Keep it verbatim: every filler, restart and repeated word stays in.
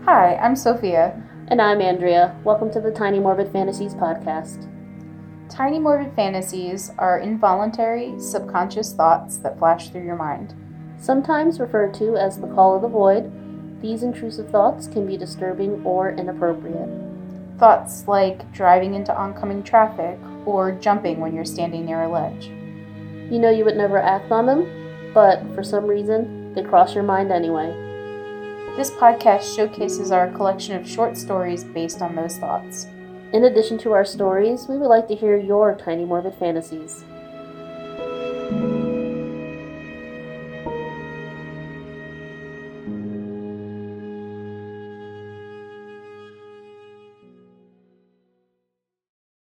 Hi, I'm Sophia. And I'm Andrea. Welcome to the Tiny Morbid Fantasies podcast. Tiny morbid fantasies are involuntary, subconscious thoughts that flash through your mind. Sometimes referred to as the call of the void, these intrusive thoughts can be disturbing or inappropriate. Thoughts like driving into oncoming traffic or jumping when you're standing near a ledge. You know you would never act on them, but for some reason, they cross your mind anyway. This podcast showcases our collection of short stories based on those thoughts. In addition to our stories, we would like to hear your tiny morbid fantasies.